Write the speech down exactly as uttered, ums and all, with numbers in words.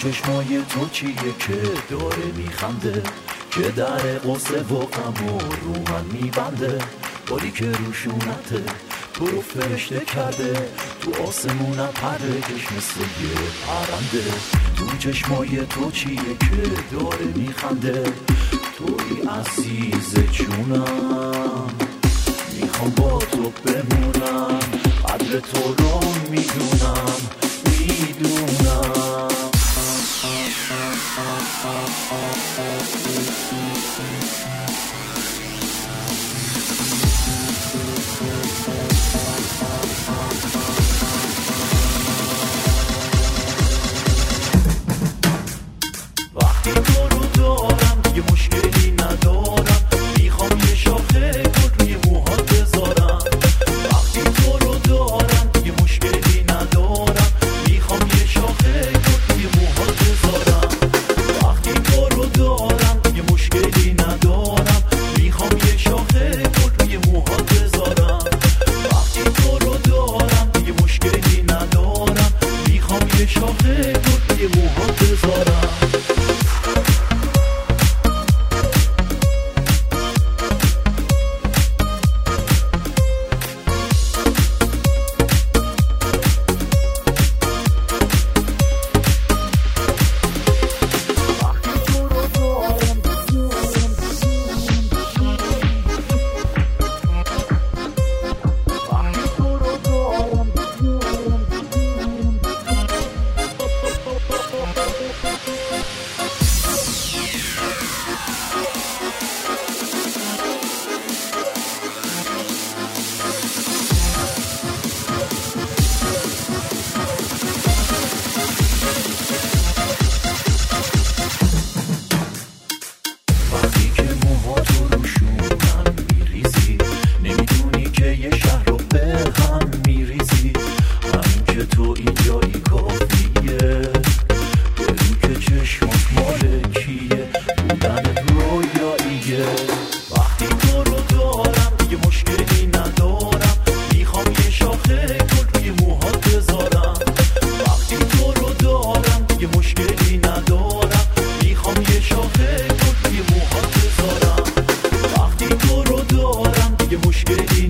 چشمای تو چیه که داره میخنده، که در قصه و غم و رو من میبنده، باری که روشونته تو رو فرشته کرده، تو آسمونم پرکش مثل یه پرنده. تو چشمای تو چیه که داره میخنده، توی عزیز جونم، میخوام با تو بمونم، قدر تو رو میدونم میدونم. وقتی تو رو دارم دیگه مشکلی ندارم، میخوام یه شاخه گل روی موهات بذارم. وقتی تو رو دارم دیگه مشکلی ندارم، میخوام یه شاخه گل روی موهات بذارم. وقتی تو رو دارم دیگه مشکلی ندارم، میخوام یه شاخه گل روی موهات بذارم. وقتی تو رو دارم دیگه مشکلی ندارم، میخوام یه شاخه گل روی موهات بذارم. مشکلی